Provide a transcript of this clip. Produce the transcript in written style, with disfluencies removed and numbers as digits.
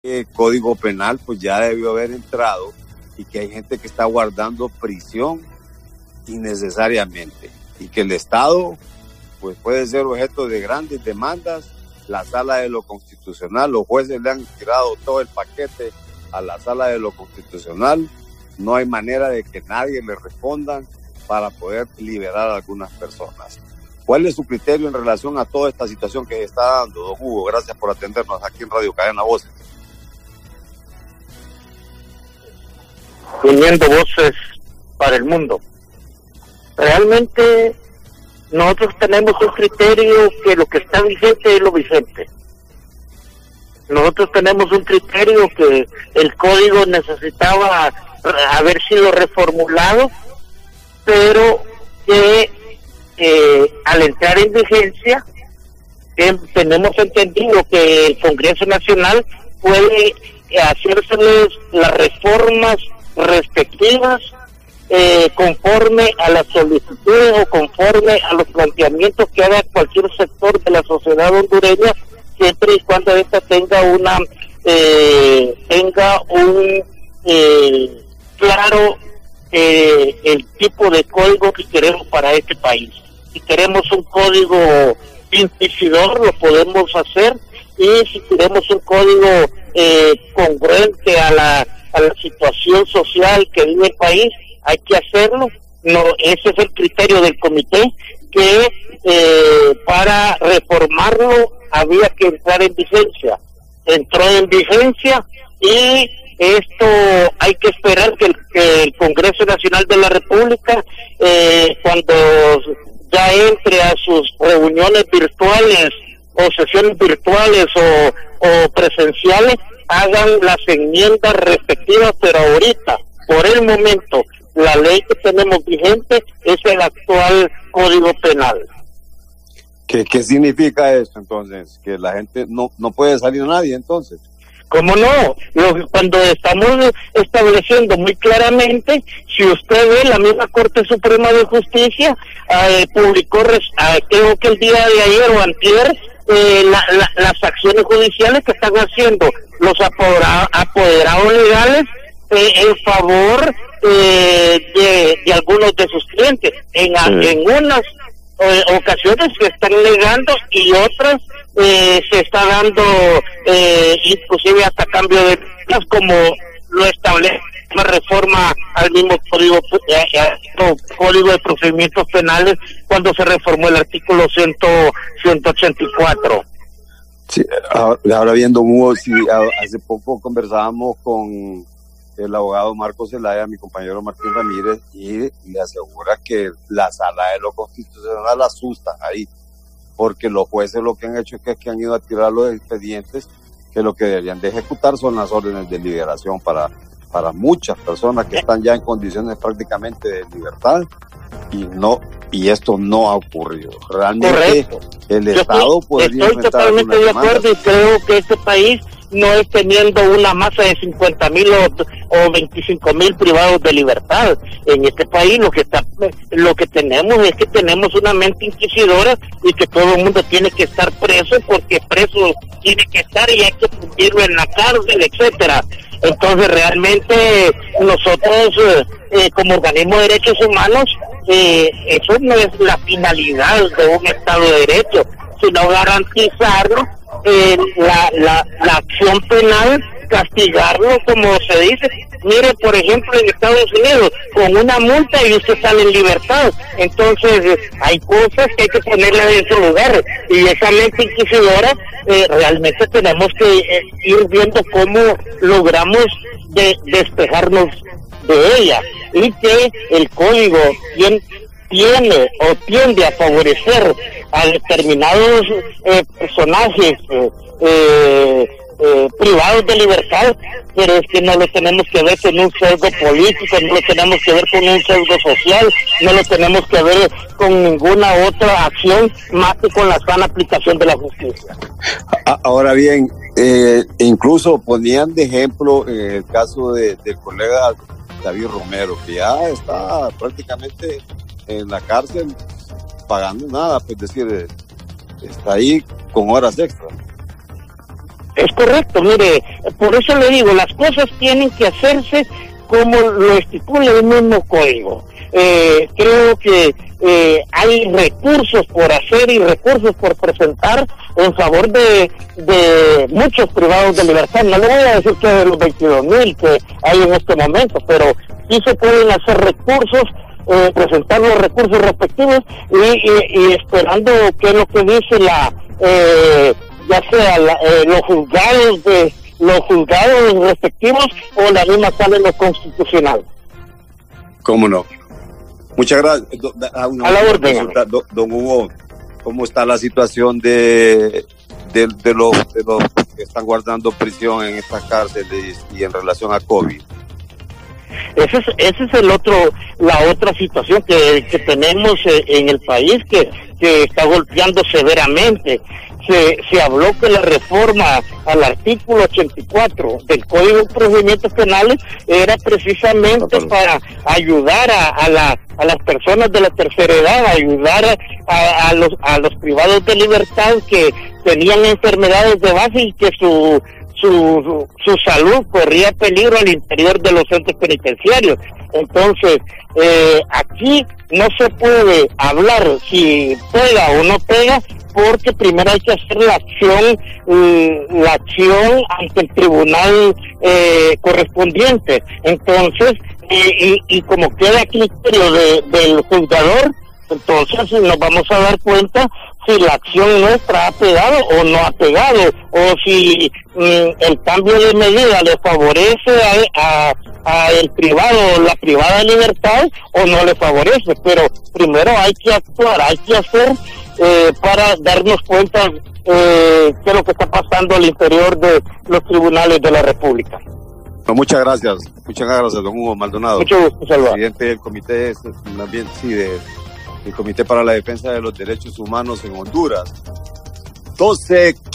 Código penal pues ya debió haber entrado y que hay gente que está guardando prisión innecesariamente y que el Estado pues puede ser objeto de grandes demandas. La Sala de lo Constitucional, los jueces le han tirado todo el paquete a la Sala de lo Constitucional. No hay manera de que nadie le responda para poder liberar a algunas personas. ¿Cuál es su criterio en relación a toda esta situación que se está dando, don Hugo? Gracias por atendernos aquí en Radio Cadena Voces. Uniendo voces para el mundo. Realmente nosotros tenemos un criterio que lo que está vigente es lo vigente. Nosotros tenemos un criterio que el código necesitaba haber sido reformulado, pero que al entrar en vigencia tenemos entendido que el Congreso Nacional puede hacérseles las reformas respectivas conforme a las solicitudes o conforme a los planteamientos que haga cualquier sector de la sociedad hondureña, siempre y cuando esta tenga un claro el tipo de código que queremos para este país. Si queremos un código inquisidor, lo podemos hacer, y si queremos un código congruente a la situación social que vive el país, hay que hacerlo. No, ese es el criterio del comité, que para reformarlo había que entrar en vigencia. Entró en vigencia y esto hay que esperar que el Congreso Nacional de la República, cuando ya entre a sus reuniones virtuales o sesiones virtuales o presenciales, hagan las enmiendas respectivas, pero ahorita, por el momento, la ley que tenemos vigente es el actual Código Penal. ¿Qué significa esto entonces? ¿Que la gente no puede salir nadie entonces? ¿Cómo no? Cuando estamos estableciendo muy claramente, si usted ve, la misma Corte Suprema de Justicia publicó, creo que el día de ayer o antier, las acciones judiciales que están haciendo los apoderados legales en favor de algunos de sus clientes. En unas ocasiones se están negando y otras se está dando inclusive hasta cambio de penas, como lo establece la reforma al mismo código de procedimientos penales cuando se reformó el artículo 184. Sí, ahora viendo Hugo, sí, hace poco conversábamos con el abogado Marcos Zelaya, mi compañero Martín Ramírez, y le asegura que la Sala de lo Constitucional asusta ahí, porque los jueces lo que han hecho es que han ido a tirar los expedientes, que lo que deberían de ejecutar son las órdenes de liberación para muchas personas que están ya en condiciones prácticamente de libertad, y esto no ha ocurrido. Realmente correcto. El Estado podría estoy totalmente de acuerdo, y creo que este país no es teniendo una masa de 50,000 o 25,000 privados de libertad. En este país lo que tenemos es que tenemos una mente inquisidora y que todo el mundo tiene que estar preso, porque preso tiene que estar y hay que cumplirlo en la cárcel, etcétera. Entonces realmente nosotros como organismo de derechos humanos, eso no es la finalidad de un Estado de Derecho, sino garantizarlo, la acción penal, castigarlo como se dice. Mire, por ejemplo, en Estados Unidos, con una multa y usted sale en libertad. Entonces, hay cosas que hay que ponerlas en su lugar, y esa mente inquisidora, realmente tenemos que ir viendo cómo logramos despejarnos de ella, y que el código tiene o tiende a favorecer a determinados personajes privados de libertad, pero es que no lo tenemos que ver con un sesgo político, no lo tenemos que ver con un sesgo social, no lo tenemos que ver con ninguna otra acción más que con la sana aplicación de la justicia. Ahora bien, incluso ponían de ejemplo el caso del colega David Romero, que ya está prácticamente en la cárcel pagando nada, pues decir, está ahí con horas extras. Es correcto, mire, por eso le digo, las cosas tienen que hacerse como lo estipula el mismo código. Creo que hay recursos por hacer y recursos por presentar en favor de muchos privados de libertad. No le voy a decir que de los 22,000 que hay en este momento, pero sí se pueden hacer recursos, presentar los recursos respectivos y esperando qué es lo que dice ya sea los juzgados respectivos o la misma sala en lo constitucional. ¿Cómo no? Muchas gracias. A la orden. Don Hugo, ¿cómo está la situación de los que están guardando prisión en estas cárceles y en relación a COVID? Ese es la otra situación que tenemos en el país que está golpeando severamente. Se habló que la reforma al artículo 84 del Código de Procedimientos Penales era precisamente para ayudar a las personas de la tercera edad, ayudar a los privados de libertad que tenían enfermedades de base y que su salud corría peligro al interior de los centros penitenciarios. Entonces, aquí no se puede hablar si pega o no pega, porque primero hay que hacer la acción ante el tribunal correspondiente. Entonces, y como queda a criterio del juzgador, entonces nos vamos a dar cuenta si la acción nuestra ha pegado o no ha pegado, o si el cambio de medida le favorece a el privado o la privada libertad o no le favorece. Pero primero hay que actuar, hay que hacer para darnos cuenta qué es lo que está pasando al interior de los tribunales de la República. Muchas gracias, don Hugo Maldonado. Mucho gusto, Salvador. Presidente del Comité, el Comité para la Defensa de los Derechos Humanos en Honduras. 12